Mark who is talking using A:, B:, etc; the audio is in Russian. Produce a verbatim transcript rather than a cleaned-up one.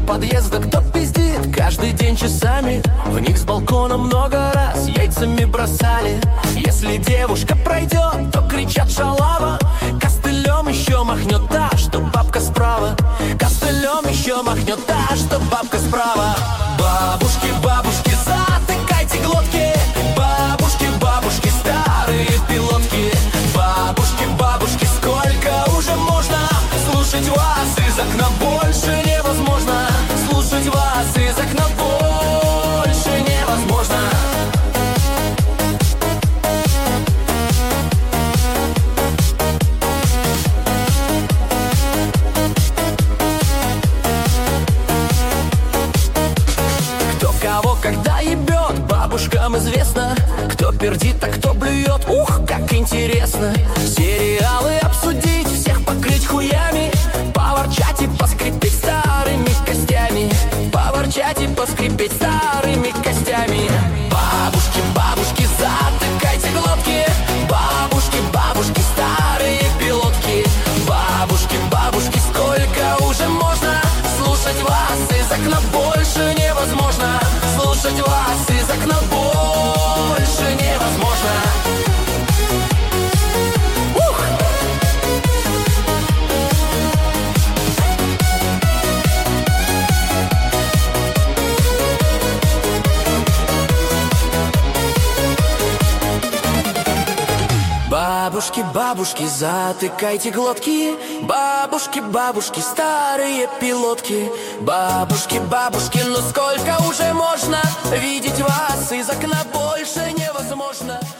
A: подъезда кто пиздит каждый день часами. В них с балкона много раз яйцами бросали. Если девушка пройдет, то кричат шалава. Костылем еще махнет та, что бабка справа. Костылем еще махнет та, что бабка справа. Бабушки, бабушки, затыкайте глотки. Бабушки, бабушки, старые пилотки. Бабушки, бабушки, сколько уже можно слушать вас из окна? Больше невозможно слушать вас из окна. Больше невозможно. Кто кого когда ебет, бабушкам известно. Кто пердит, а кто блюет, ух, как интересно. Сериалы обсудить, всех покрыть хуями. Поворчать и поскрипеть старыми костями. Поворчать и поскрипеть старыми костями. Бабушки, бабушки, затыкайте глотки. Бабушки, бабушки, старые пилотки. Бабушки, бабушки, сколько уже можно слушать вас из окна? Больше невозможно слушать вас из окна. Больше невозможно. Ух! Бабушки, бабушки, затыкайте глотки. Бабушки, бабушки, старые пилотки. Бабушки, бабушки, ну сколько уже можно видеть вас из окна? Больше невозможно.